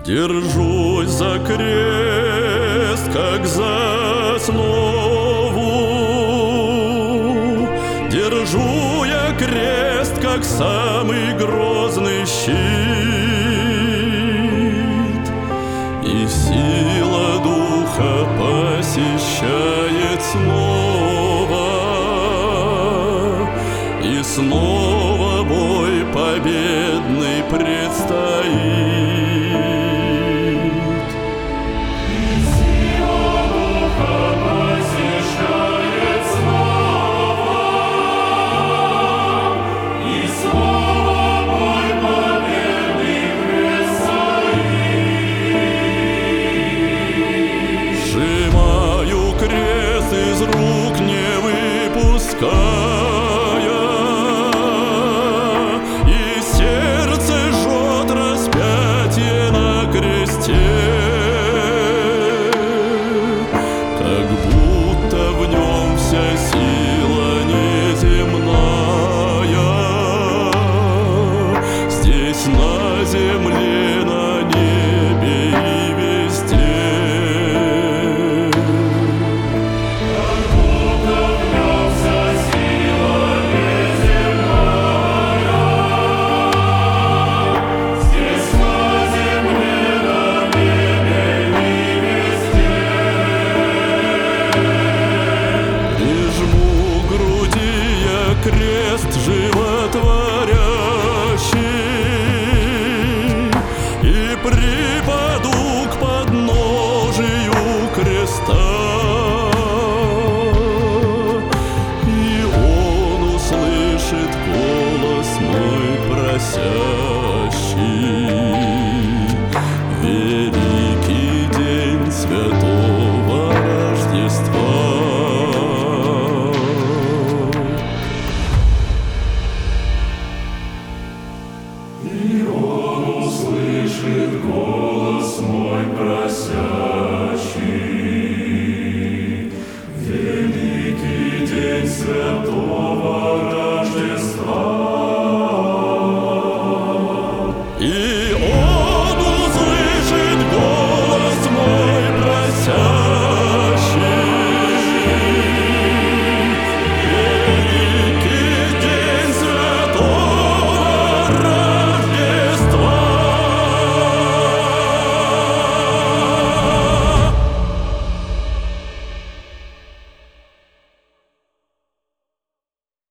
Держусь за крест, как за основу. Держу я крест, как самый грозный щит. И сила духа посещает снова, и снова бой победный предстоит. Из рук не выпуская, и сердце жжет распятие на кресте, как будто в нем вся сила неземная, здесь на земле, на небе и везде. Крест животворящий, и припаду к подножию креста, и Он услышит голос мой просящий. Великий день святого Рождества. И Он услышит голос мой.